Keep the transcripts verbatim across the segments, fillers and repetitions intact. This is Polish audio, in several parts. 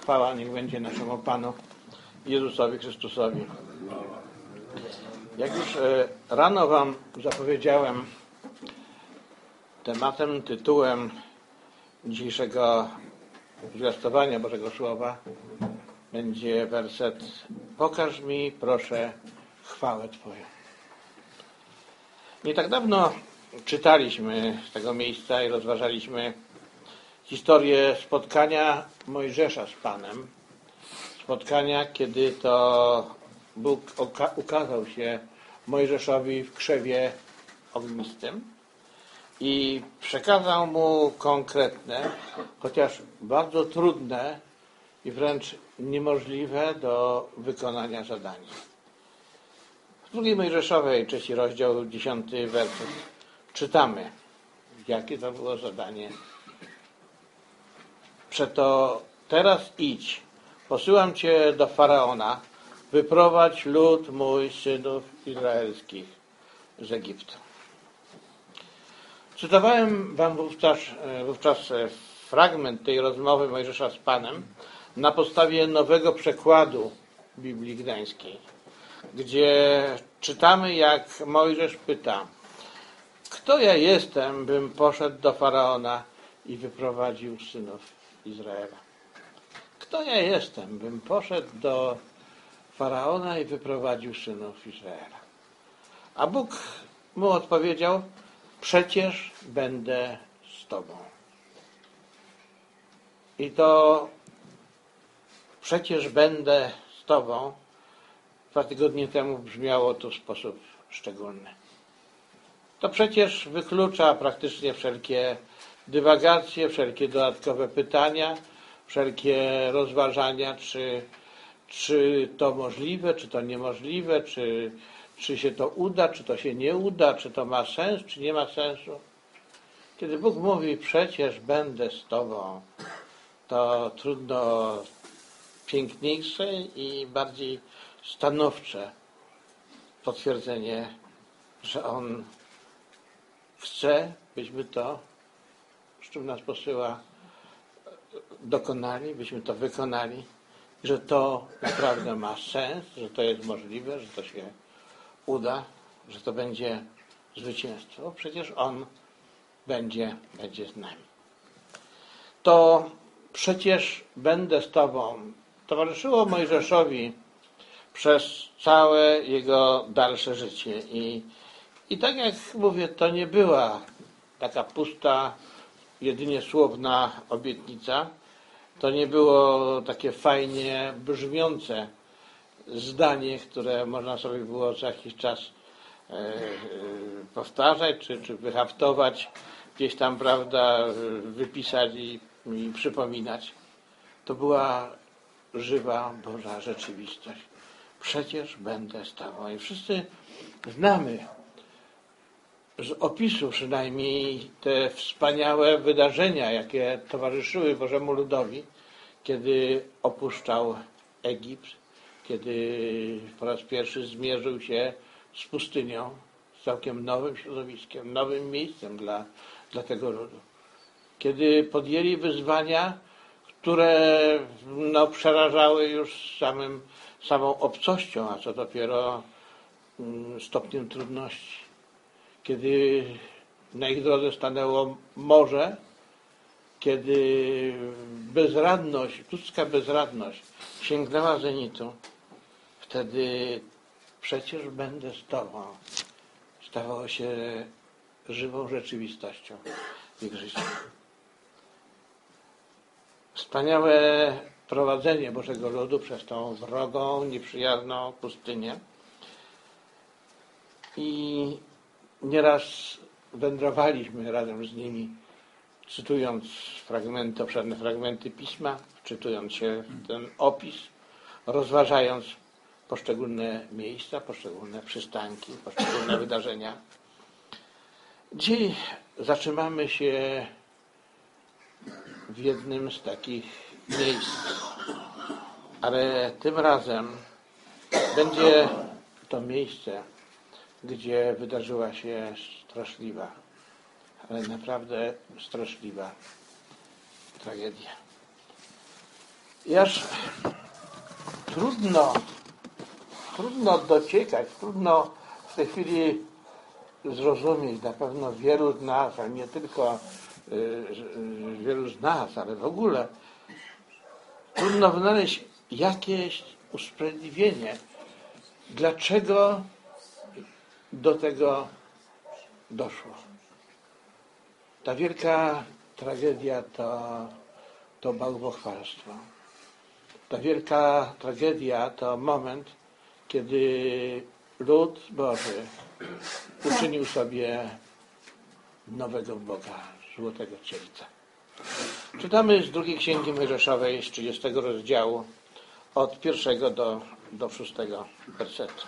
Chwała niech będzie naszemu Panu Jezusowi Chrystusowi. Jak już rano Wam zapowiedziałem, tematem, tytułem dzisiejszego zwiastowania Bożego Słowa będzie werset: pokaż mi, proszę, chwałę Twoją. Nie tak dawno czytaliśmy z tego miejsca i rozważaliśmy historię spotkania Mojżesza z Panem. Spotkania, kiedy to Bóg ukazał się Mojżeszowi w krzewie ognistym i przekazał mu konkretne, chociaż bardzo trudne i wręcz niemożliwe do wykonania zadanie. W drugiej Mojżeszowej, trzeci rozdział, dziesiąty werset, czytamy, jakie to było zadanie. Przeto teraz idź, posyłam Cię do Faraona, wyprowadź lud mój, synów izraelskich z Egiptu. Cytowałem Wam wówczas, wówczas fragment tej rozmowy Mojżesza z Panem na podstawie nowego przekładu Biblii Gdańskiej, gdzie czytamy, jak Mojżesz pyta: kto ja jestem, bym poszedł do Faraona i wyprowadził synów Izraela? Kto ja jestem, bym poszedł do Faraona i wyprowadził synów Izraela? A Bóg mu odpowiedział: przecież będę z Tobą. I to przecież będę z Tobą dwa tygodnie temu brzmiało tu w sposób szczególny. To przecież wyklucza praktycznie wszelkie dywagacje, wszelkie dodatkowe pytania, wszelkie rozważania, czy, czy to możliwe, czy to niemożliwe, czy, czy się to uda, czy to się nie uda, czy to ma sens, czy nie ma sensu. Kiedy Bóg mówi: przecież będę z Tobą, to trudno piękniejsze i bardziej stanowcze potwierdzenie, że On chce, byśmy to, z czym nas posyła, dokonali, byśmy to wykonali, że to naprawdę ma sens, że to jest możliwe, że to się uda, że to będzie zwycięstwo. Przecież On będzie, będzie z nami. To przecież będę z Tobą towarzyszyło Mojżeszowi przez całe jego dalsze życie. I, i tak jak mówię, to nie była taka pusta, jedynie słowna obietnica. To nie było takie fajnie brzmiące zdanie, które można sobie było co jakiś czas e, e, powtarzać, czy, czy wyhaftować, gdzieś tam, prawda, wypisać i, i przypominać. To była żywa Boża rzeczywistość. Przecież będę z Tobą. I wszyscy znamy z opisu przynajmniej te wspaniałe wydarzenia, jakie towarzyszyły Bożemu ludowi, kiedy opuszczał Egipt, kiedy po raz pierwszy zmierzył się z pustynią, z całkiem nowym środowiskiem, nowym miejscem dla, dla tego ludu. Kiedy podjęli wyzwania, które no, przerażały już samym, samą obcością, a co dopiero mm, stopniem trudności. Kiedy na ich drodze stanęło morze, kiedy bezradność, ludzka bezradność sięgnęła zenitu, wtedy przecież będę z Tobą stawało się żywą rzeczywistością w ich życiu. Wspaniałe prowadzenie Bożego ludu przez tą wrogą, nieprzyjazną pustynię. I nieraz wędrowaliśmy razem z nimi, cytując fragmenty, obszerne fragmenty Pisma, wczytując się w ten opis, rozważając poszczególne miejsca, poszczególne przystanki, poszczególne wydarzenia. Dzisiaj zatrzymamy się w jednym z takich miejsc, ale tym razem będzie to miejsce, gdzie wydarzyła się straszliwa, ale naprawdę straszliwa tragedia. Jaż trudno, trudno dociekać, trudno w tej chwili zrozumieć, na pewno wielu z nas, a nie tylko y, wielu z nas, ale w ogóle trudno znaleźć jakieś usprawiedliwienie, dlaczego do tego doszło. Ta wielka tragedia to, to bałwochwalstwo. Ta wielka tragedia to moment, kiedy lud Boży uczynił sobie nowego Boga, złotego cielca. Czytamy z drugiej Księgi Mojżeszowej, z trzydziestego rozdziału, od pierwszego do, do szóstego wersetu.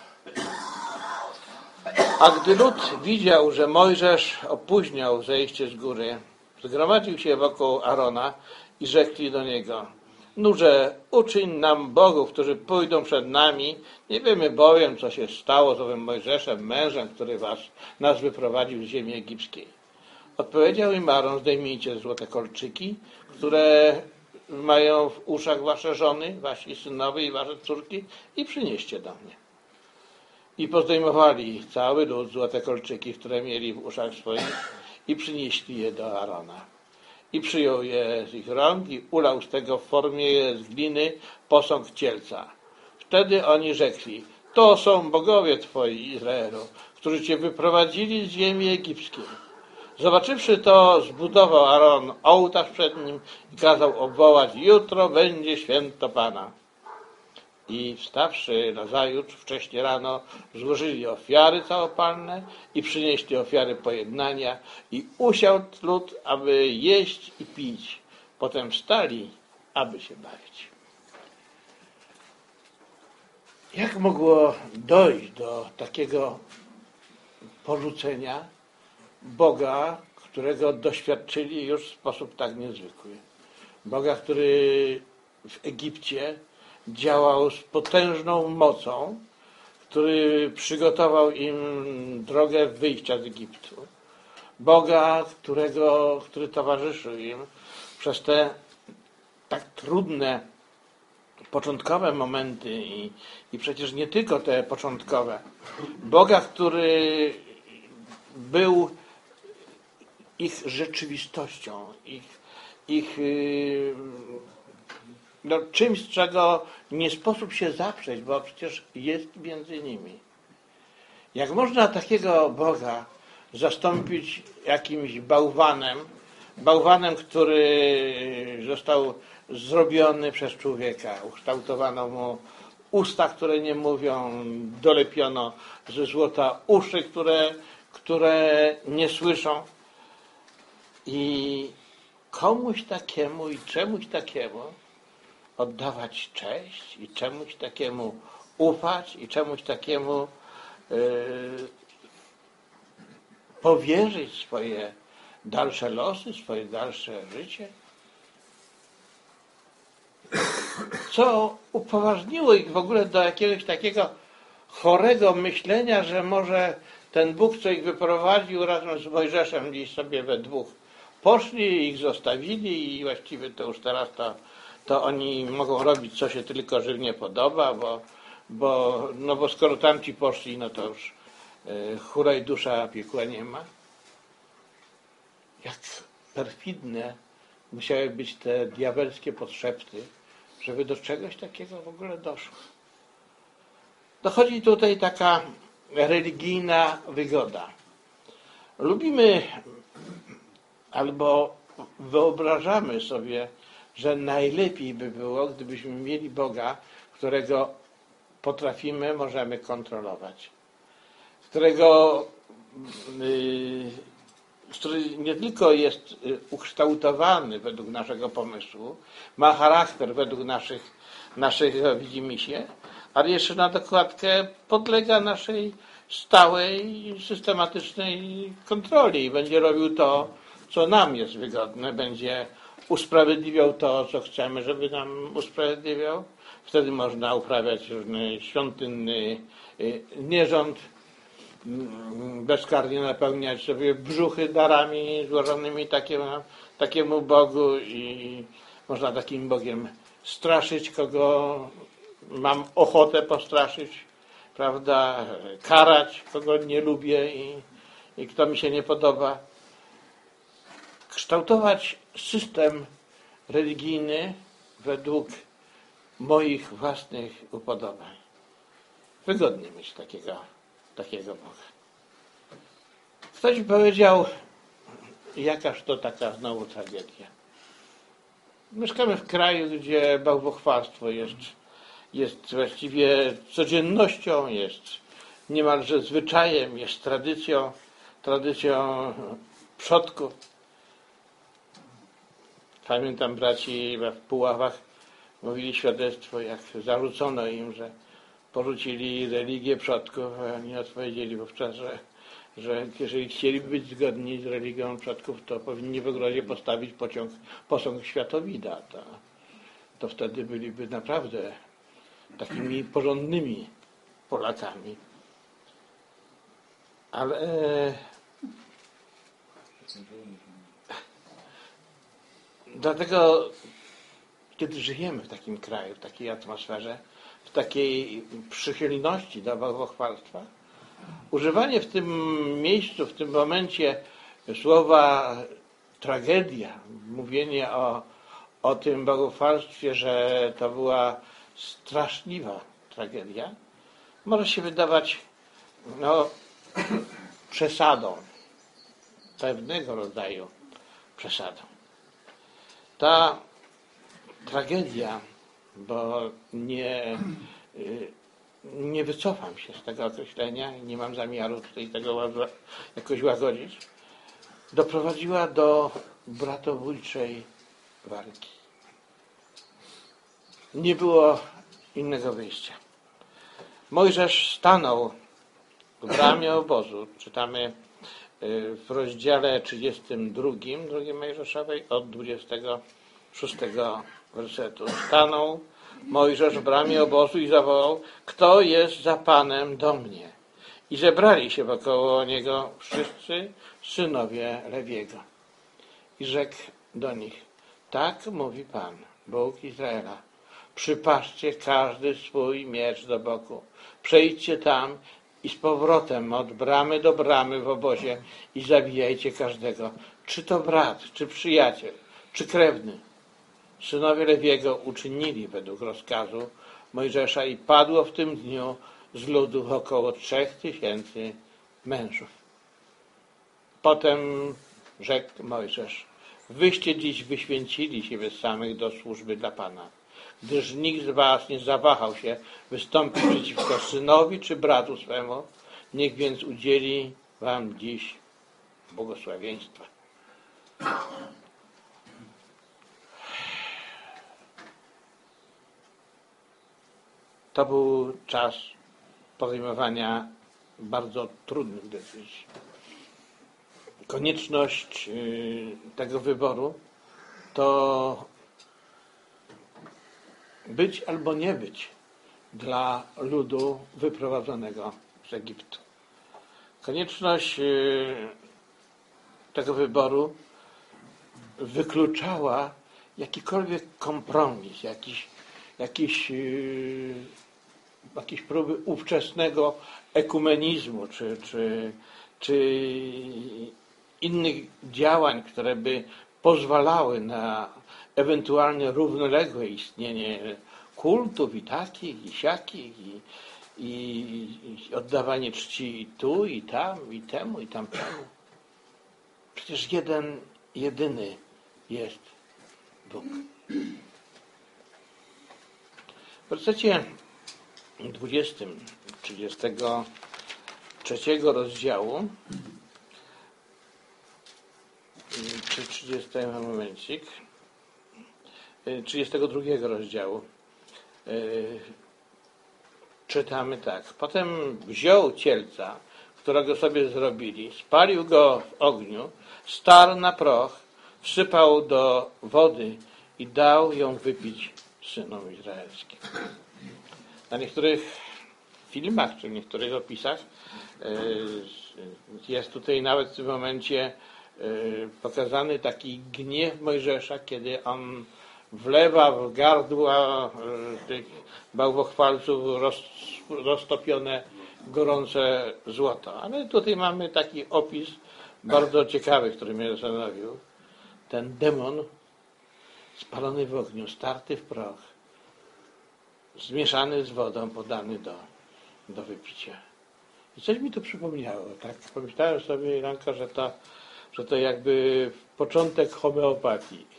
A gdy lud widział, że Mojżesz opóźniał zejście z góry, zgromadził się wokół Arona i rzekli do niego: Nurze, uczyń nam bogów, którzy pójdą przed nami. Nie wiemy bowiem, co się stało z owym Mojżeszem, mężem, który was, nas wyprowadził z ziemi egipskiej. Odpowiedział im Aaron: zdejmijcie złote kolczyki, które mają w uszach wasze żony, wasi synowie i wasze córki, i przynieście do mnie. I pozdejmowali cały lud złote kolczyki, które mieli w uszach swoich, i przynieśli je do Arona. I przyjął je z ich rąk i ulał z tego w formie z gliny posąg cielca. Wtedy oni rzekli: to są bogowie twoi, Izraelu, którzy cię wyprowadzili z ziemi egipskiej. Zobaczywszy to, zbudował Aaron ołtarz przed nim i kazał obwołać: jutro będzie święto Pana. I wstawszy nazajutrz, wcześnie rano, złożyli ofiary całopalne i przynieśli ofiary pojednania i usiadł lud, aby jeść i pić. Potem wstali, aby się bawić. Jak mogło dojść do takiego porzucenia Boga, którego doświadczyli już w sposób tak niezwykły? Boga, który w Egipcie działał z potężną mocą, który przygotował im drogę wyjścia z Egiptu. Boga, którego, który towarzyszył im przez te tak trudne początkowe momenty i, i przecież nie tylko te początkowe. Boga, który był ich rzeczywistością, ich, ich no, czymś, z czego nie sposób się zaprzeć, bo przecież jest między nimi. Jak można takiego Boga zastąpić jakimś bałwanem, bałwanem, który został zrobiony przez człowieka, ukształtowano mu usta, które nie mówią, dolepiono ze złota uszy, które, które nie słyszą. I komuś takiemu i czemuś takiemu oddawać cześć i czemuś takiemu ufać i czemuś takiemu yy, powierzyć swoje dalsze losy, swoje dalsze życie? Co upoważniło ich w ogóle do jakiegoś takiego chorego myślenia, że może ten Bóg, co ich wyprowadził razem z Mojżeszem, gdzieś sobie we dwóch poszli, ich zostawili i właściwie to już teraz to, to oni mogą robić, co się tylko żywnie podoba, bo, bo, no bo skoro tamci poszli, no to już y, chóraj dusza, piekła nie ma. Jak perfidne musiały być te diabelskie podszepty, żeby do czegoś takiego w ogóle doszło. Dochodzi tutaj taka religijna wygoda. Lubimy albo wyobrażamy sobie, że najlepiej by było, gdybyśmy mieli Boga, którego potrafimy, możemy kontrolować. Którego, który nie tylko jest ukształtowany według naszego pomysłu, ma charakter według naszych, naszych widzimisię, ale jeszcze na dokładkę podlega naszej stałej, systematycznej kontroli i będzie robił to, co nam jest wygodne, będzie usprawiedliwiał to, co chcemy, żeby nam usprawiedliwiał. Wtedy można uprawiać różny świątynny nierząd, bezkarnie napełniać sobie brzuchy darami złożonymi takiemu, takiemu Bogu i można takim Bogiem straszyć, kogo mam ochotę postraszyć, prawda, karać, kogo nie lubię i, i kto mi się nie podoba. Kształtować system religijny według moich własnych upodobań. Wygodnie mieć takiego, takiego Boga. Ktoś powiedział, jakaż to taka znowu tragedia. Mieszkamy w kraju, gdzie bałwochwalstwo jest, jest właściwie codziennością, jest niemalże zwyczajem, jest tradycją, tradycją przodków. Pamiętam, braci w Puławach mówili świadectwo, jak zarzucono im, że porzucili religię przodków, a oni odpowiedzieli wówczas, że, że jeżeli chcieliby być zgodni z religią przodków, to powinni w ogrodzie postawić pociąg, posąg Światowida. To, to wtedy byliby naprawdę takimi porządnymi Polakami. Ale dlatego, kiedy żyjemy w takim kraju, w takiej atmosferze, w takiej przychylności do bałwochwalstwa, używanie w tym miejscu, w tym momencie słowa tragedia, mówienie o, o tym bałwochwalstwie, że to była straszliwa tragedia, może się wydawać no, przesadą, pewnego rodzaju przesadą. Ta tragedia, bo nie, nie wycofam się z tego określenia i nie mam zamiaru tutaj tego jakoś łagodzić, doprowadziła do bratobójczej walki. Nie było innego wyjścia. Mojżesz stanął w bramie obozu, czytamy w rozdziale trzydziestym drugim, drugiej Mojżeszowej, od dwudziestego szóstego wersetu. Stanął Mojżesz w bramie obozu i zawołał: kto jest za Panem do mnie? I zebrali się wokoło niego wszyscy synowie Lewiego. I rzekł do nich: tak mówi Pan, Bóg Izraela. Przypatrzcie każdy swój miecz do boku. Przejdźcie tam i z powrotem od bramy do bramy w obozie i zabijajcie każdego. Czy to brat, czy przyjaciel, czy krewny. Synowie Lewiego uczynili według rozkazu Mojżesza i padło w tym dniu z ludu około trzech tysięcy mężów. Potem rzekł Mojżesz: wyście dziś wyświęcili siebie samych do służby dla Pana, gdyż nikt z was nie zawahał się wystąpić przeciwko synowi czy bratu swemu, niech więc udzieli wam dziś błogosławieństwa. To był czas podejmowania bardzo trudnych decyzji. Konieczność tego wyboru to być albo nie być dla ludu wyprowadzonego z Egiptu. Konieczność tego wyboru wykluczała jakikolwiek kompromis, jakiś, jakiś, jakieś próby ówczesnego ekumenizmu, czy, czy, czy innych działań, które by pozwalały na ewentualnie równoległe istnienie kultów i takich, i siakich, i, i, i oddawanie czci i tu, i tam, i temu, i tamtemu. Przecież jeden, jedyny jest Bóg. W wersecie dwudziestym, trzydziestego trzeciego rozdziału, czy trzydziestego momencik, trzydziestego drugiego rozdziału, czytamy tak. Potem wziął cielca, którego sobie zrobili, spalił go w ogniu, starł na proch, wsypał do wody i dał ją wypić synom izraelskim. Na niektórych filmach, czy w niektórych opisach jest tutaj nawet w tym momencie pokazany taki gniew Mojżesza, kiedy on wlewa w gardła tych bałwochwalców roz, roztopione gorące złoto. Ale tutaj mamy taki opis bardzo ciekawy, który mnie zastanowił. Ten demon spalony w ogniu, starty w proch, zmieszany z wodą, podany do, do wypicia. I coś mi to przypomniało. Tak pomyślałem sobie, Iranka, że to, że to jakby początek homeopatii.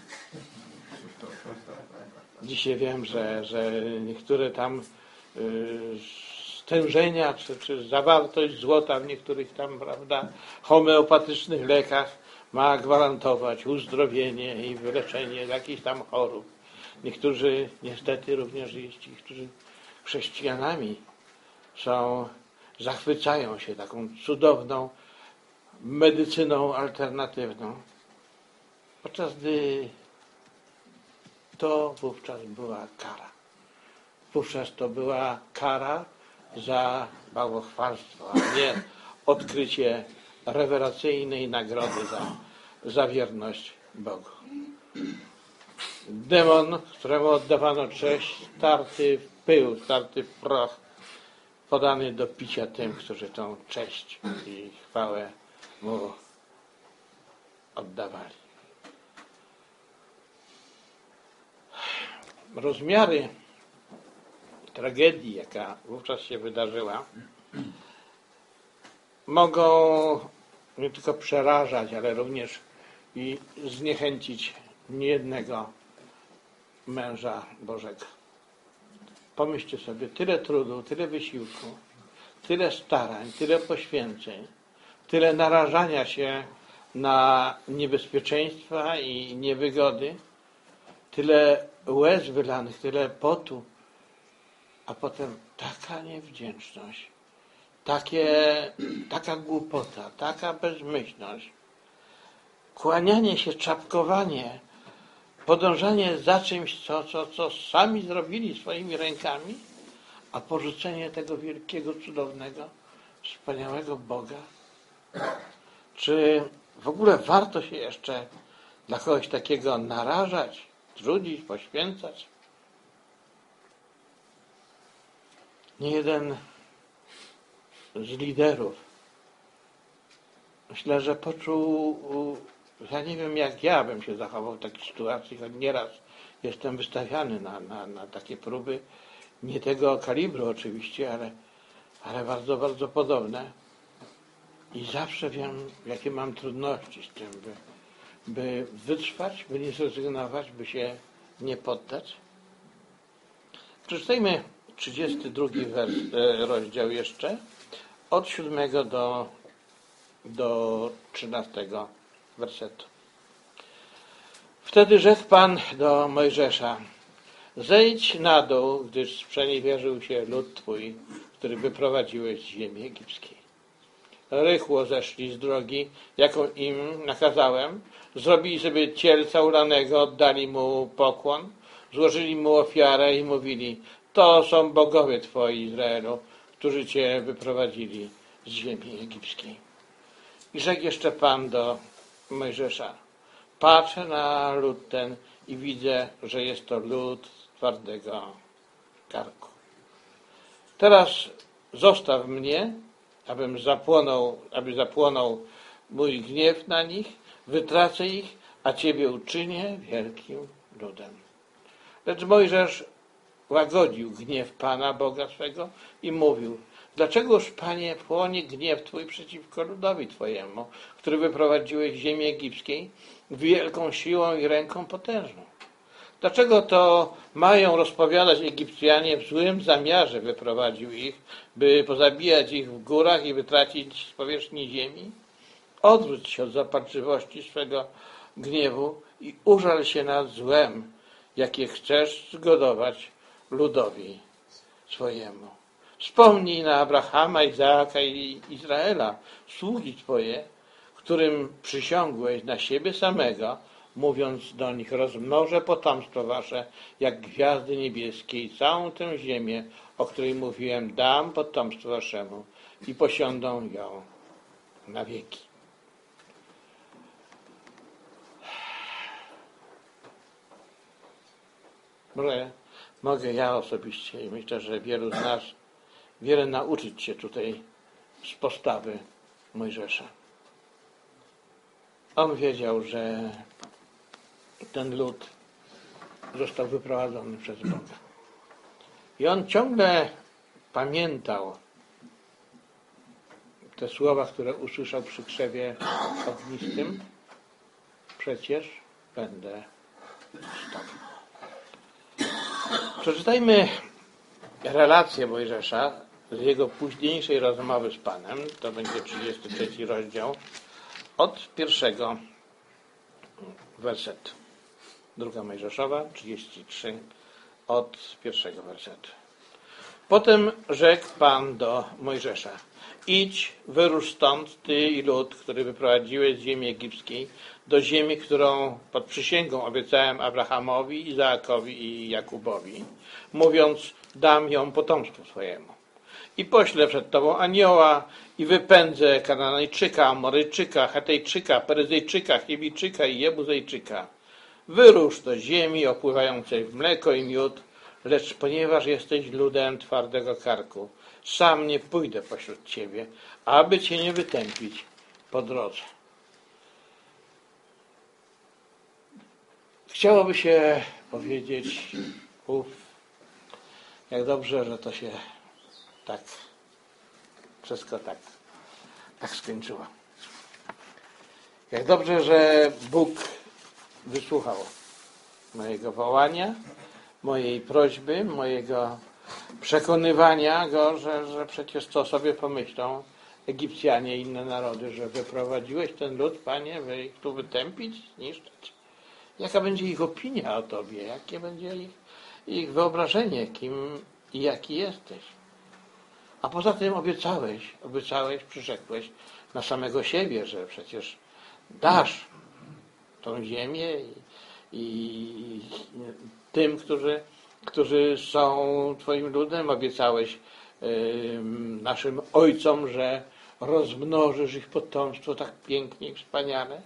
Dzisiaj wiem, że, że niektóre tam y, stężenia, czy, czy zawartość złota w niektórych tam, prawda, homeopatycznych lekach ma gwarantować uzdrowienie i wyleczenie jakichś tam chorób. Niektórzy, niestety również jest ci, którzy chrześcijanami są, zachwycają się taką cudowną medycyną alternatywną, podczas gdy to wówczas była kara. Wówczas to była kara za bałwochwalstwo, a nie odkrycie rewelacyjnej nagrody za, za wierność Bogu. Demon, któremu oddawano cześć, starty w pył, starty w proch, podany do picia tym, którzy tą cześć i chwałę mu oddawali. Rozmiary tragedii, jaka wówczas się wydarzyła, mogą nie tylko przerażać, ale również i zniechęcić niejednego męża Bożego. Pomyślcie sobie, tyle trudu, tyle wysiłku, tyle starań, tyle poświęceń, tyle narażania się na niebezpieczeństwa i niewygody, tyle łez wylanych, tyle potu, a potem taka niewdzięczność, takie, taka głupota, taka bezmyślność, kłanianie się, czapkowanie, podążanie za czymś, co, co, co sami zrobili swoimi rękami, a porzucenie tego wielkiego, cudownego, wspaniałego Boga. Czy w ogóle warto się jeszcze dla kogoś takiego narażać, trudzić, poświęcać? Niejeden z liderów, myślę, że poczuł, ja nie wiem jak ja bym się zachował w takiej sytuacji, choć nieraz jestem wystawiany na, na, na takie próby, nie tego kalibru oczywiście, ale, ale bardzo, bardzo podobne. I zawsze wiem, jakie mam trudności z tym, by, by wytrwać, by nie zrezygnować, by się nie poddać. Przeczytajmy trzydziesty drugi wers, rozdział jeszcze, od siódmego do, do trzynastego wersetu. Wtedy rzekł Pan do Mojżesza: zejdź na dół, gdyż sprzeniewierzył się lud Twój, który wyprowadziłeś z ziemi egipskiej. Rychło zeszli z drogi, jaką im nakazałem, zrobili sobie cielca ulanego, oddali mu pokłon, złożyli mu ofiarę i mówili: to są bogowie Twoi, Izraelu, którzy Cię wyprowadzili z ziemi egipskiej. I rzekł jeszcze Pan do Mojżesza: patrzę na lud ten i widzę, że jest to lud twardego karku. Teraz zostaw mnie, abym zapłonął, aby zapłonął mój gniew na nich, wytracę ich, a Ciebie uczynię wielkim ludem. Lecz Mojżesz łagodził gniew Pana, Boga swego, i mówił: dlaczegoż, Panie, płonie gniew Twój przeciwko ludowi Twojemu, który wyprowadziłeś z ziemi egipskiej wielką siłą i ręką potężną? Dlaczego to mają rozpowiadać Egipcjanie w złym zamiarze wyprowadził ich, by pozabijać ich w górach i wytracić z powierzchni ziemi? Odwróć się od zaparczywości swego gniewu i użal się nad złem, jakie chcesz zgodować ludowi swojemu. Wspomnij na Abrahama, Izaaka i Izraela, sługi Twoje, którym przysiągłeś na siebie samego, mówiąc do nich: rozmnożę potomstwo wasze jak gwiazdy niebieskie i całą tę ziemię, o której mówiłem, dam potomstwu waszemu i posiądą ją na wieki. Może mogę ja osobiście i myślę, że wielu z nas wiele nauczyć się tutaj z postawy Mojżesza. On wiedział, że ten lud został wyprowadzony przez Boga. I on ciągle pamiętał te słowa, które usłyszał przy krzewie ognistym. Przecież będę z Tobą. Przeczytajmy relację Mojżesza z jego późniejszej rozmowy z Panem. To będzie trzydziesty trzeci rozdział od pierwszego wersetu. Druga Mojżeszowa, trzydzieści trzy, od pierwszego wersetu. Potem rzekł Pan do Mojżesza: idź, wyrusz stąd, ty i lud, który wyprowadziłeś z ziemi egipskiej, do ziemi, którą pod przysięgą obiecałem Abrahamowi, Izaakowi i Jakubowi, mówiąc, dam ją potomstwu swojemu. I poślę przed tobą anioła i wypędzę Kananejczyka, Amoryjczyka, Hetejczyka, Peryzyjczyka, Chiwijczyka i Jebuzejczyka. Wyrusz do ziemi opływającej w mleko i miód, lecz ponieważ jesteś ludem twardego karku, sam nie pójdę pośród ciebie, aby cię nie wytępić po drodze. Chciałoby się powiedzieć, uf, jak dobrze, że to się tak, wszystko tak, tak skończyło. Jak dobrze, że Bóg wysłuchał mojego wołania, mojej prośby, mojego przekonywania go, że, że przecież co sobie pomyślą Egipcjanie i inne narody, że wyprowadziłeś ten lud, Panie, by ich tu wytępić, zniszczyć. Jaka będzie ich opinia o Tobie? Jakie będzie ich, ich wyobrażenie, kim i jaki jesteś? A poza tym obiecałeś, obiecałeś, przyrzekłeś na samego siebie, że przecież dasz tą ziemię i, i tym, którzy, którzy są Twoim ludem, obiecałeś y, naszym ojcom, że rozmnożysz ich potomstwo tak pięknie i wspaniale.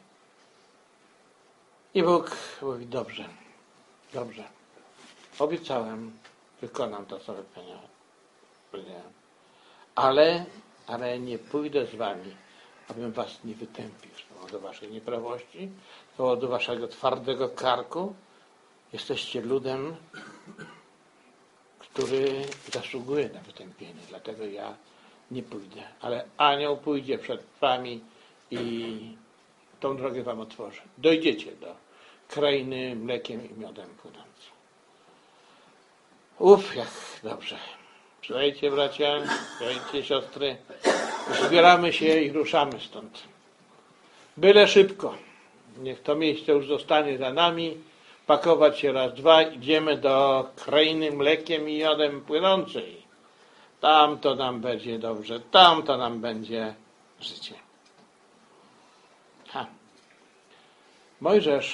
I Bóg mówi, dobrze, dobrze, obiecałem, wykonam to, co powiedziałem. Ale, ale nie pójdę z wami, abym was nie wytępił z powodu waszej nieprawości, z powodu waszego twardego karku. Jesteście ludem, który zasługuje na wytępienie, dlatego ja nie pójdę. Ale anioł pójdzie przed wami i tą drogę wam otworzy. Dojdziecie do krainy mlekiem i miodem płynącej. Uf, jak dobrze. Słuchajcie, bracia, słuchajcie, siostry, zbieramy się i ruszamy stąd. Byle szybko. Niech to miejsce już zostanie za nami. Pakować się raz, dwa. Idziemy do krainy mlekiem i miodem płynącej. Tam to nam będzie dobrze. Tam to nam będzie życie. Ha. Mojżesz,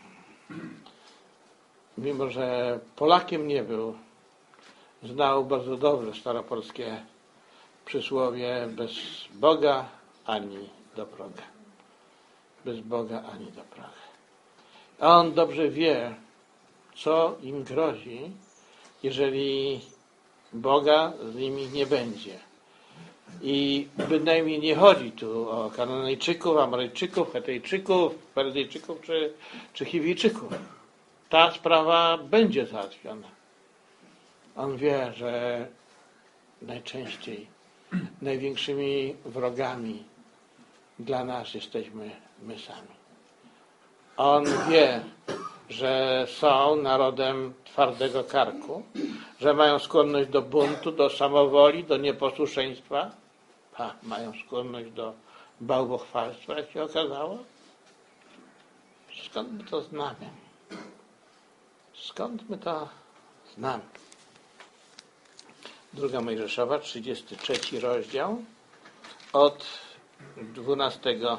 mimo że Polakiem nie był, znał bardzo dobrze staropolskie przysłowie: bez Boga ani do proga. Bez Boga ani do proga. A on dobrze wie, co im grozi, jeżeli Boga z nimi nie będzie. I bynajmniej nie chodzi tu o Kananejczyków, Amoryjczyków, Hetejczyków, Peryzyjczyków czy, czy Chiwijczyków. Ta sprawa będzie załatwiona. On wie, że najczęściej największymi wrogami dla nas jesteśmy my sami. On wie, że są narodem twardego karku, że mają skłonność do buntu, do samowoli, do nieposłuszeństwa, a mają skłonność do bałwochwalstwa, jak się okazało. Skąd my to znamy? Skąd my to znamy? Druga Mojżeszowa, trzydziesty trzeci rozdział, od dwunastego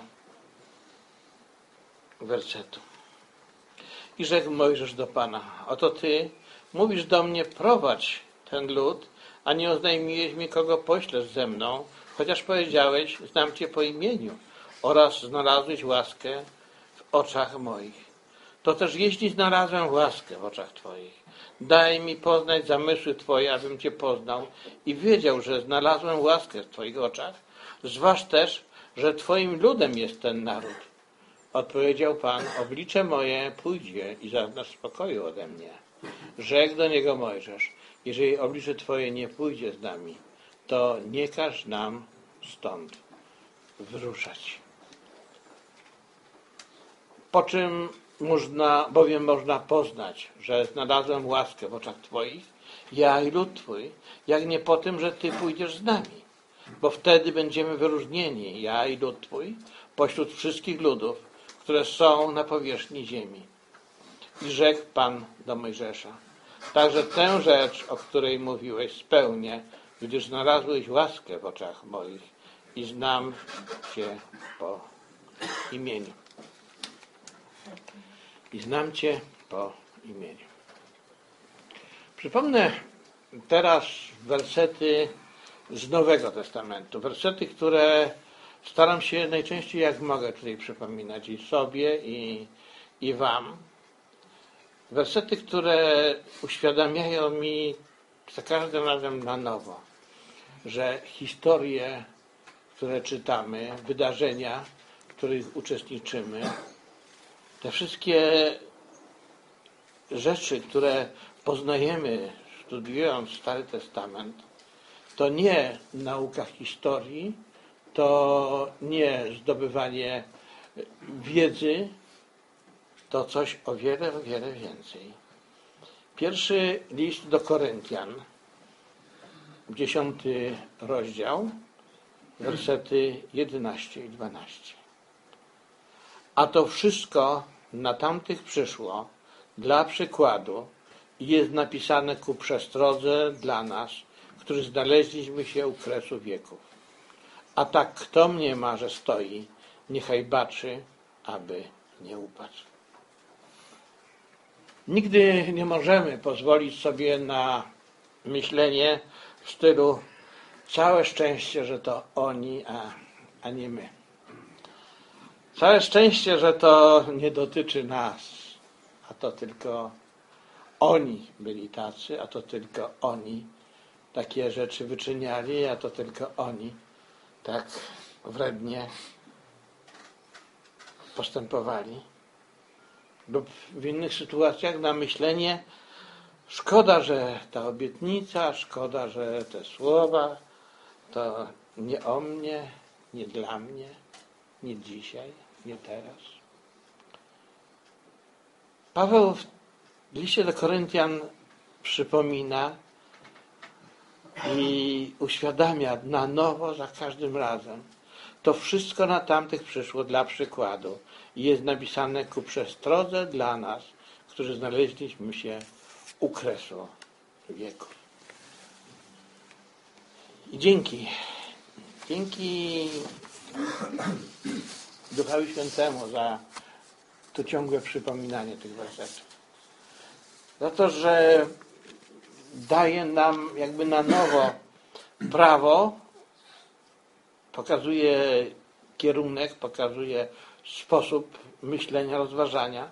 wersetu. I rzekł Mojżesz do Pana: oto Ty mówisz do mnie, prowadź ten lud, a nie oznajmiłeś mi, kogo poślesz ze mną, chociaż powiedziałeś, znam Cię po imieniu oraz znalazłeś łaskę w oczach moich. to też jeśli znalazłem łaskę w oczach Twoich, daj mi poznać zamysły Twoje, abym Cię poznał i wiedział, że znalazłem łaskę w Twoich oczach. Zważ też, że Twoim ludem jest ten naród. Odpowiedział Pan, oblicze moje pójdzie i zaznasz spokoju ode mnie. Rzekł do niego Mojżesz, jeżeli oblicze Twoje nie pójdzie z nami, to nie każ nam stąd wyruszać. Po czym można, bowiem można poznać, że znalazłem łaskę w oczach Twoich, ja i lud Twój, jak nie po tym, że Ty pójdziesz z nami. Bo wtedy będziemy wyróżnieni, ja i lud Twój, pośród wszystkich ludów, które są na powierzchni ziemi. I rzekł Pan do Mojżesza, także tę rzecz, o której mówiłeś, spełnię, gdyż znalazłeś łaskę w oczach moich i znam Cię po imieniu. I znam Cię po imieniu. Przypomnę teraz wersety z Nowego Testamentu. Wersety, które staram się najczęściej jak mogę tutaj przypominać i sobie, i, i Wam. Wersety, które uświadamiają mi za każdym razem na nowo, że historie, które czytamy, wydarzenia, w których uczestniczymy, te wszystkie rzeczy, które poznajemy, studiując Stary Testament, to nie nauka historii, to nie zdobywanie wiedzy, to coś o wiele, o wiele więcej. Pierwszy list do Koryntian, dziesiąty rozdział, wersety jedenaście i dwanaście. A to wszystko na tamtych przyszło dla przykładu i jest napisane ku przestrodze dla nas, którzy znaleźliśmy się u kresu wieków. A tak kto mniema, że stoi, niechaj baczy, aby nie upadł. Nigdy nie możemy pozwolić sobie na myślenie w stylu całe szczęście, że to oni, a, a nie my. Całe szczęście, że to nie dotyczy nas, a to tylko oni byli tacy, a to tylko oni takie rzeczy wyczyniali, a to tylko oni tak wrednie postępowali. Lub w innych sytuacjach na myślenie szkoda, że ta obietnica, szkoda, że te słowa to nie o mnie, nie dla mnie, nie dzisiaj, nie teraz. Paweł w liście do Koryntian przypomina i uświadamia na nowo za każdym razem. To wszystko na tamtych przyszło dla przykładu i jest napisane ku przestrodze dla nas, którzy znaleźliśmy się u kresu wieków. I dzięki, dzięki Duchowi Świętemu za to ciągłe przypominanie tych wersetów. Za to, że daje nam jakby na nowo prawo, pokazuje kierunek, pokazuje sposób myślenia, rozważania,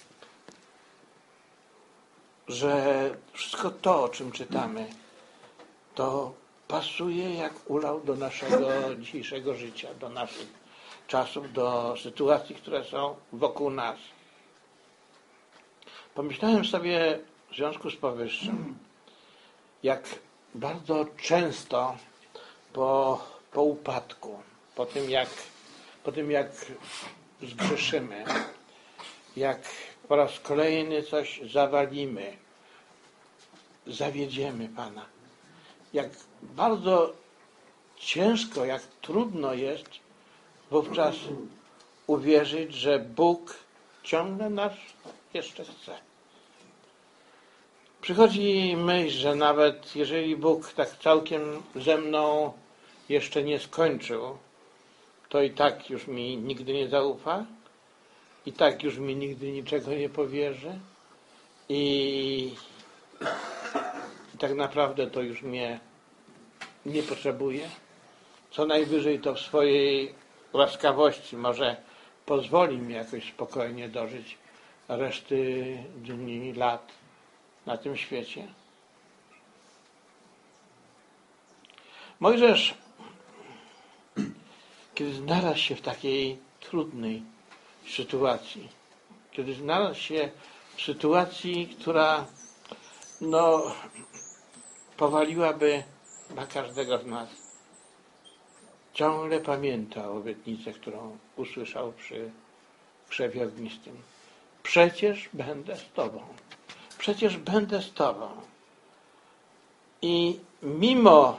że wszystko to, o czym czytamy, to pasuje jak ulał do naszego dzisiejszego życia, do naszych czasów, do sytuacji, które są wokół nas. Pomyślałem sobie w związku z powyższym, jak bardzo często po, po upadku, po tym jak, po tym jak zgrzeszymy, jak po raz kolejny coś zawalimy, zawiedziemy Pana, jak bardzo ciężko, jak trudno jest wówczas uwierzyć, że Bóg ciągle nas jeszcze chce. Przychodzi myśl, że nawet jeżeli Bóg tak całkiem ze mną jeszcze nie skończył, to i tak już mi nigdy nie zaufa, i tak już mi nigdy niczego nie powierzy i, i tak naprawdę to już mnie nie potrzebuje. Co najwyżej to w swojej łaskawości może pozwoli mi jakoś spokojnie dożyć reszty dni, lat na tym świecie. Mojżesz, kiedy znalazł się w takiej trudnej sytuacji, kiedy znalazł się w sytuacji, która no, powaliłaby na każdego z nas, ciągle pamiętał obietnicę, którą usłyszał przy krzewie ognistym. Przecież będę z Tobą. Przecież będę z Tobą. I mimo,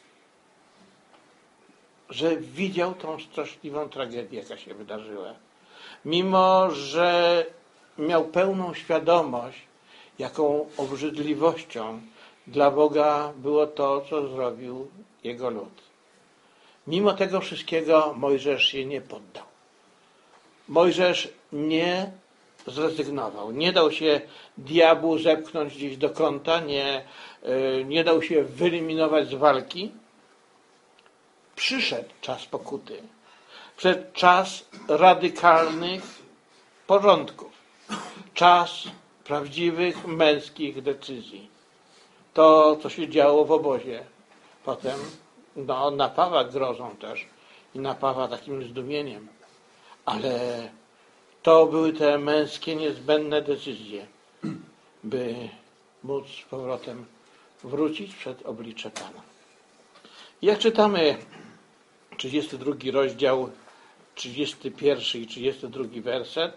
że widział tą straszliwą tragedię, jaka się wydarzyła, mimo, że miał pełną świadomość, jaką obrzydliwością dla Boga było to, co zrobił Jego lud. Mimo tego wszystkiego Mojżesz się nie poddał. Mojżesz nie zrezygnował. Nie dał się diabłu zepchnąć gdzieś do kąta, nie, nie dał się wyeliminować z walki. Przyszedł czas pokuty. Przyszedł czas radykalnych porządków. Czas prawdziwych męskich decyzji. To, co się działo w obozie, potem no, napawa grozą też i napawa takim zdumieniem. Ale to były te męskie, niezbędne decyzje, by móc z powrotem wrócić przed oblicze Pana. Jak czytamy trzydziesty drugi rozdział, trzydziesty pierwszy i trzydziesty drugi werset,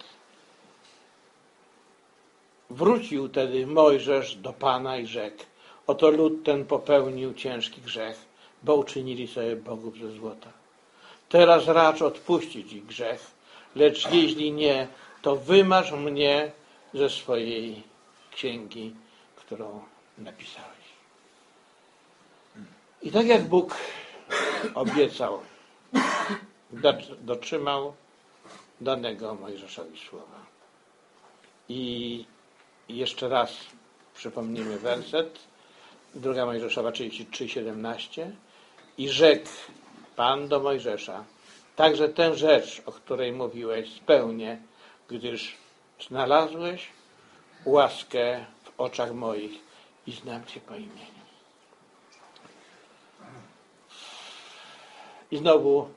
wrócił tedy Mojżesz do Pana i rzekł: oto lud ten popełnił ciężki grzech, bo uczynili sobie bogów ze złota. Teraz racz odpuścić ich grzech, lecz jeśli nie, to wymarz mnie ze swojej księgi, którą napisałeś. I tak jak Bóg obiecał, dotrzymał danego Mojżeszowi słowa. I jeszcze raz przypomnimy werset, druga Mojżeszowa trzydzieści trzy, siedemnaście. I rzekł Pan do Mojżesza: także tę rzecz, o której mówiłeś, spełnię, gdyż znalazłeś łaskę w oczach moich i znam Cię po imieniu. I znowu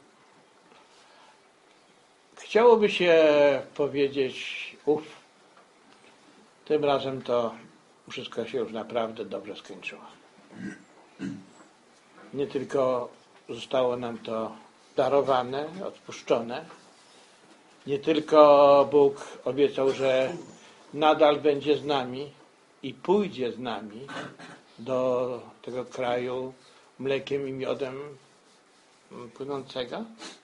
chciałoby się powiedzieć: uf, tym razem to wszystko się już naprawdę dobrze skończyło. Nie tylko zostało nam to darowane, odpuszczone, nie tylko Bóg obiecał, że nadal będzie z nami i pójdzie z nami do tego kraju mlekiem i miodem płynącego,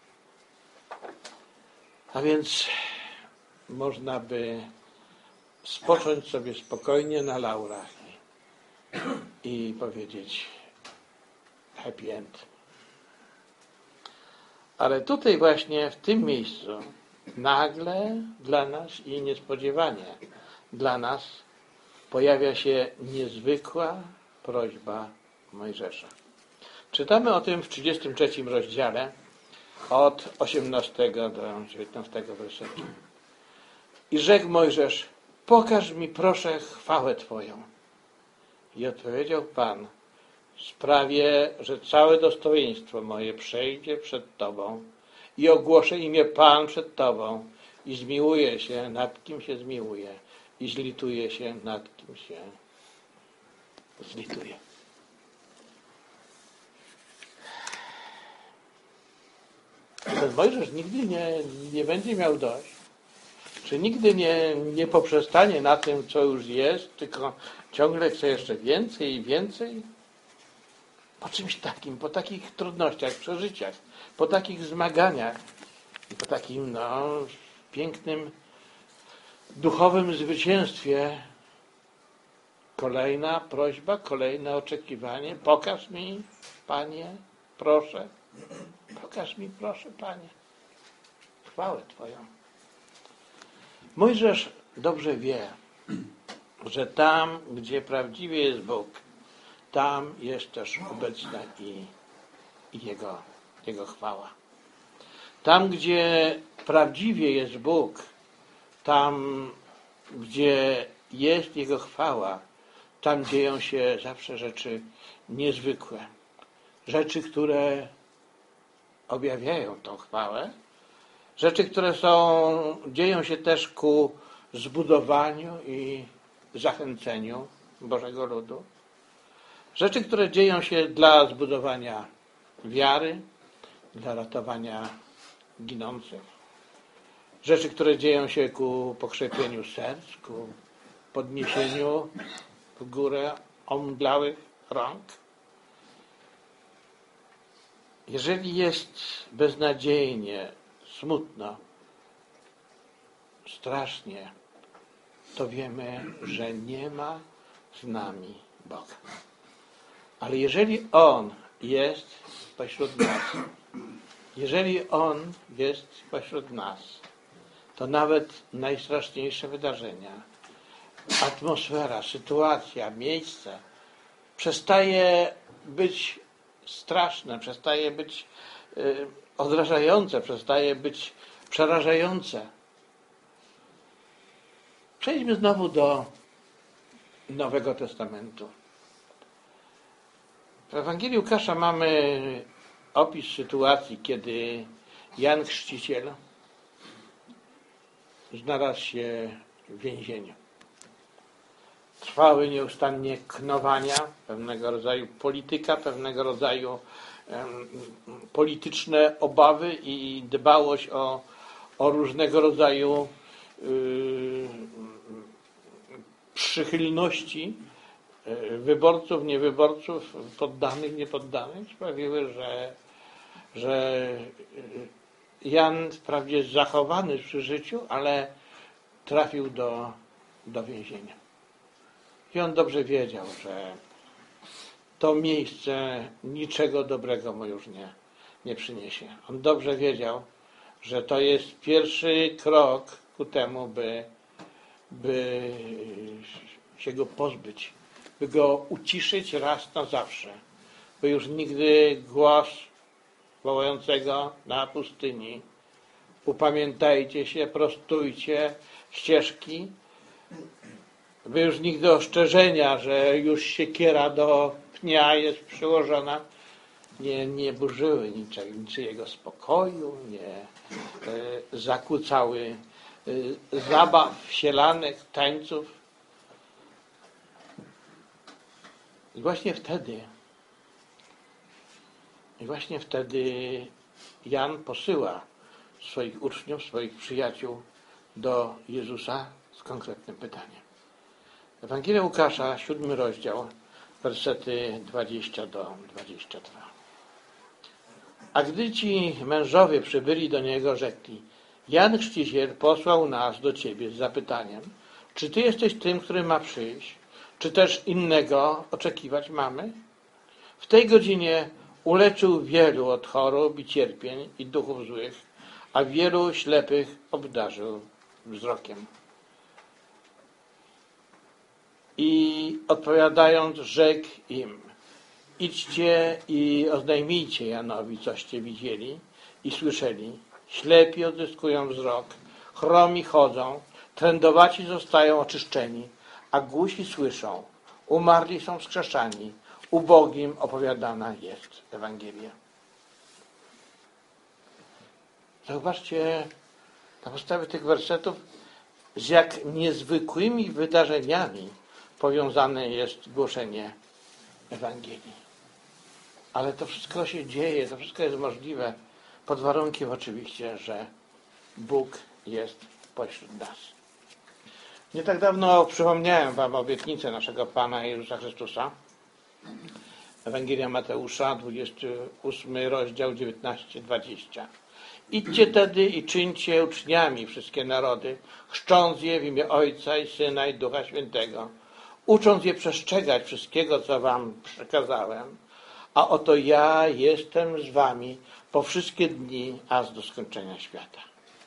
a więc można by spocząć sobie spokojnie na laurach i, i powiedzieć happy end. Ale tutaj właśnie w tym miejscu nagle dla nas i niespodziewanie dla nas pojawia się niezwykła prośba Mojżesza. Czytamy o tym w trzydziestym trzecim rozdziale od osiemnastego do dziewiętnastego wersetu. I rzekł Mojżesz: pokaż mi proszę chwałę Twoją. I odpowiedział Pan: sprawię, że całe dostojeństwo moje przejdzie przed Tobą i ogłoszę imię Pan przed Tobą i zmiłuję się nad kim się zmiłuję i zlituję się nad kim się zlituję. Ten Mojżesz nigdy nie, nie będzie miał dość, czy nigdy nie, nie poprzestanie na tym, co już jest, tylko ciągle chce jeszcze więcej i więcej. Po czymś takim, po takich trudnościach, przeżyciach, po takich zmaganiach i po takim no, pięknym duchowym zwycięstwie kolejna prośba, kolejne oczekiwanie. Pokaż mi, Panie, proszę. Pokaż mi, proszę, Panie, chwałę Twoją. Mojżesz dobrze wie, że tam, gdzie prawdziwie jest Bóg, tam jest też obecna i, i Jego, Jego chwała. Tam, gdzie prawdziwie jest Bóg, tam gdzie jest Jego chwała, tam dzieją się zawsze rzeczy niezwykłe. Rzeczy, które objawiają tą chwałę. Rzeczy, które są, dzieją się też ku zbudowaniu i zachęceniu Bożego ludu. Rzeczy, które dzieją się dla zbudowania wiary, dla ratowania ginących. Rzeczy, które dzieją się ku pokrzepieniu serc, ku podniesieniu w górę omdlałych rąk. Jeżeli jest beznadziejnie, smutno, strasznie, to wiemy, że nie ma z nami Boga. Ale jeżeli On jest pośród nas, jeżeli On jest pośród nas, to nawet najstraszniejsze wydarzenia, atmosfera, sytuacja, miejsce przestaje być straszne, przestaje być y, odrażające, przestaje być przerażające. Przejdźmy znowu do Nowego Testamentu. W Ewangelii Łukasza mamy opis sytuacji, kiedy Jan Chrzciciel znalazł się w więzieniu. Trwały nieustannie knowania, pewnego rodzaju polityka, pewnego rodzaju um, polityczne obawy i dbałość o, o różnego rodzaju y, przychylności wyborców, niewyborców, poddanych, niepoddanych sprawiły, że, że Jan wprawdzie zachowany przy życiu, ale trafił do, do więzienia. I on dobrze wiedział, że to miejsce niczego dobrego mu już nie, nie przyniesie. On dobrze wiedział, że to jest pierwszy krok ku temu, by, by się go pozbyć, by go uciszyć raz na zawsze, by już nigdy głos wołającego na pustyni: upamiętajcie się, prostujcie ścieżki, by już nigdy ostrzeżenia, że już siekiera do pnia jest przyłożona, nie, nie burzyły niczego, niczyjego spokoju, nie y, zakłócały y, zabaw, sielanek, tańców. I właśnie wtedy, i właśnie wtedy Jan posyła swoich uczniów, swoich przyjaciół do Jezusa z konkretnym pytaniem. Ewangelia Łukasza, siódmy rozdział, wersety dwadzieścia do dwudziestu dwóch. A gdy ci mężowie przybyli do niego, rzekli: Jan Chrzciciel posłał nas do ciebie z zapytaniem, czy ty jesteś tym, który ma przyjść, czy też innego oczekiwać mamy? W tej godzinie uleczył wielu od chorób i cierpień i duchów złych, a wielu ślepych obdarzył wzrokiem. I odpowiadając, rzekł im: idźcie i oznajmijcie Janowi, coście widzieli i słyszeli. Ślepi odzyskują wzrok, chromi chodzą, trędowaci zostają oczyszczeni, a głusi słyszą, umarli są wskrzeszani, ubogim opowiadana jest Ewangelia. Zauważcie na podstawie tych wersetów, z jak niezwykłymi wydarzeniami powiązane jest głoszenie Ewangelii. Ale to wszystko się dzieje, to wszystko jest możliwe pod warunkiem oczywiście, że Bóg jest pośród nas. Nie tak dawno przypomniałem wam obietnicę naszego Pana Jezusa Chrystusa. Ewangelia Mateusza, dwudziesty ósmy rozdział, dziewiętnaście dwadzieścia. Idźcie tedy i czyńcie uczniami wszystkie narody, chrzcząc je w imię Ojca i Syna i Ducha Świętego, ucząc je przestrzegać wszystkiego, co wam przekazałem, a oto ja jestem z wami po wszystkie dni, aż do skończenia świata.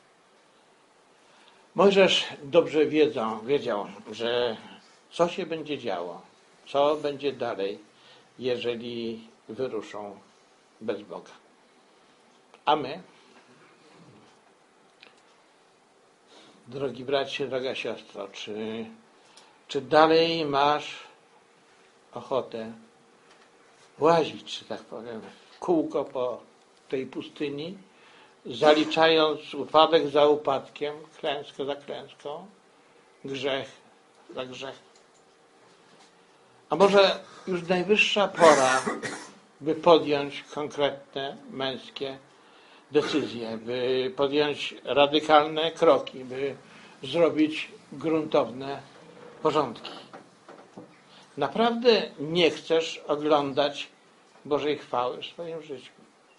Mojżesz dobrze wiedzą, wiedział, że co się będzie działo, co będzie dalej, jeżeli wyruszą bez Boga. A my? Drogi bracie, droga siostro, czy, czy dalej masz ochotę łazić, że tak powiem, w kółko po tej pustyni, zaliczając upadek za upadkiem, klęskę za klęską, grzech za grzechem? A może już najwyższa pora, by podjąć konkretne męskie decyzje, by podjąć radykalne kroki, by zrobić gruntowne porządki. Naprawdę nie chcesz oglądać Bożej chwały w swoim życiu.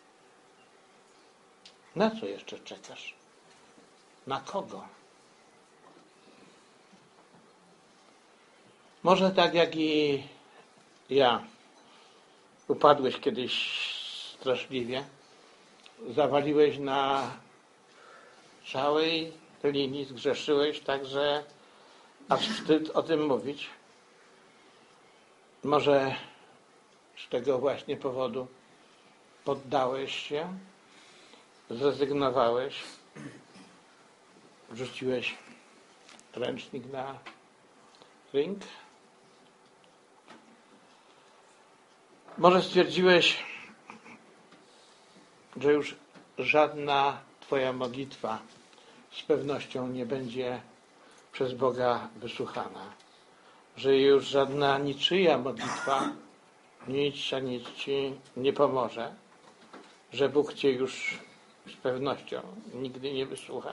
Na co jeszcze czekasz? Na kogo? Może tak jak i ja, upadłeś kiedyś straszliwie, zawaliłeś na całej linii, zgrzeszyłeś tak, że aż wstyd o tym mówić. Może z tego właśnie powodu poddałeś się, zrezygnowałeś, wrzuciłeś ręcznik na ring. Może stwierdziłeś, że już żadna twoja modlitwa z pewnością nie będzie przez Boga wysłuchana. Że już żadna niczyja modlitwa nic a nic ci nie pomoże. Że Bóg cię już z pewnością nigdy nie wysłucha.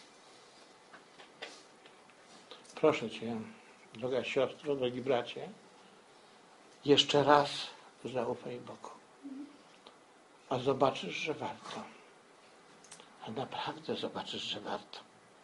Proszę cię, droga siostro, drogi bracie, jeszcze raz zaufaj Bogu. A zobaczysz, że warto. A naprawdę zobaczysz, że warto.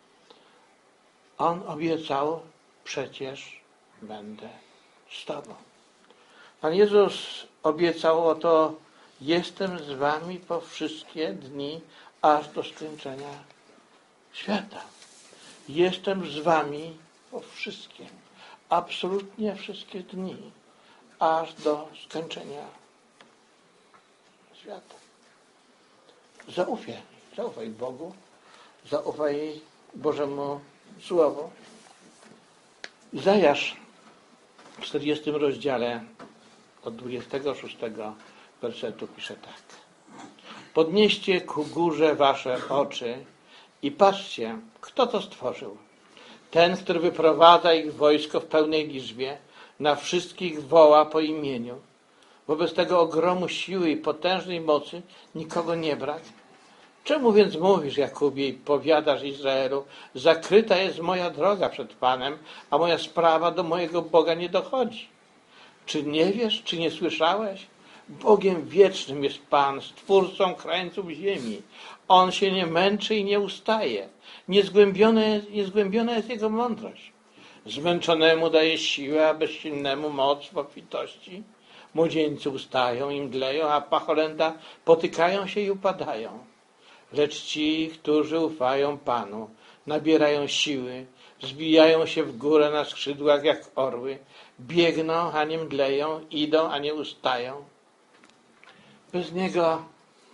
On obiecał, przecież będę z tobą. Pan Jezus obiecał, oto jestem z wami po wszystkie dni, aż do skończenia świata. Jestem z wami po wszystkie, absolutnie wszystkie dni, aż do skończenia świata. Zaufaj, zaufaj Bogu, zaufaj Bożemu Słowu. Izajasz w czterdziestym rozdziale od dwudziestego szóstego wersetu pisze tak. Podnieście ku górze wasze oczy i patrzcie, kto to stworzył. Ten, który wyprowadza ich wojsko w pełnej liczbie, na wszystkich woła po imieniu. Wobec tego ogromu siły i potężnej mocy nikogo nie brak. Czemu więc mówisz, Jakubie, i powiadasz Izraelu, zakryta jest moja droga przed Panem, a moja sprawa do mojego Boga nie dochodzi? Czy nie wiesz, czy nie słyszałeś? Bogiem wiecznym jest Pan, Stwórcą krańców ziemi. On się nie męczy i nie ustaje. Niezgłębiona jest, niezgłębiona jest Jego mądrość. Zmęczonemu daje siłę, a bezsilnemu moc w obfitości. Młodzieńcy ustają i mdleją, a pacholęta potykają się i upadają. Lecz ci, którzy ufają Panu, nabierają siły, wzbijają się w górę na skrzydłach jak orły, biegną, a nie mdleją, idą, a nie ustają. Bez Niego,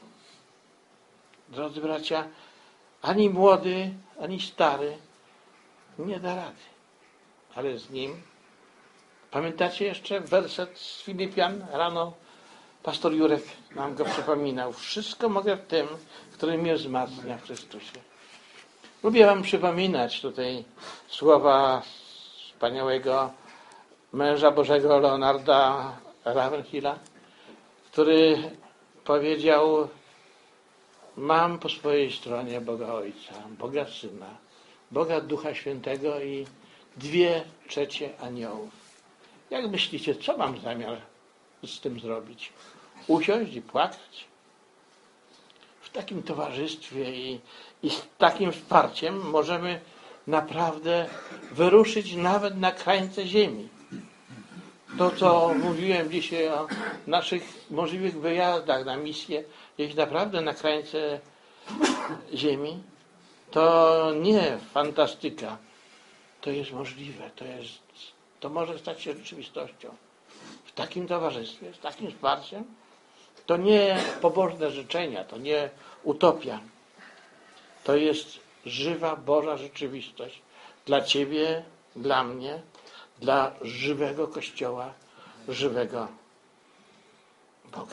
drodzy bracia, ani młody, ani stary nie da rady. Ale z Nim, pamiętacie jeszcze werset z Filipian? Rano pastor Jurek nam go przypominał. Wszystko mogę w tym, który mnie wzmacnia w Chrystusie. Lubię wam przypominać tutaj słowa wspaniałego męża Bożego Leonarda Ravenhilla, który powiedział: mam po swojej stronie Boga Ojca, Boga Syna, Boga Ducha Świętego i dwie trzecie aniołów. Jak myślicie, co mam zamiar z tym zrobić? Usiąść i płakać? W takim towarzystwie i, i z takim wsparciem możemy naprawdę wyruszyć nawet na krańce ziemi. To, co mówiłem dzisiaj o naszych możliwych wyjazdach na misję, gdzieś naprawdę na krańce ziemi, to nie fantastyka. To jest możliwe, to, jest, to może stać się rzeczywistością. W takim towarzystwie, z takim wsparciem, to nie pobożne życzenia, to nie utopia. To jest żywa Boża rzeczywistość dla Ciebie, dla mnie, dla żywego Kościoła, żywego Boga.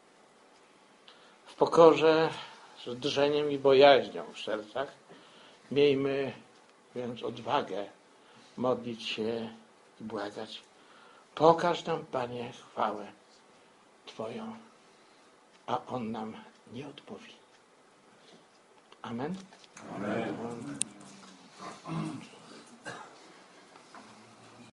W pokorze, z drżeniem i bojaźnią w sercach miejmy więc odwagę modlić się i błagać. Pokaż nam, Panie, chwałę Twoją, a On nam nie odpowie. Amen. Amen. Amen.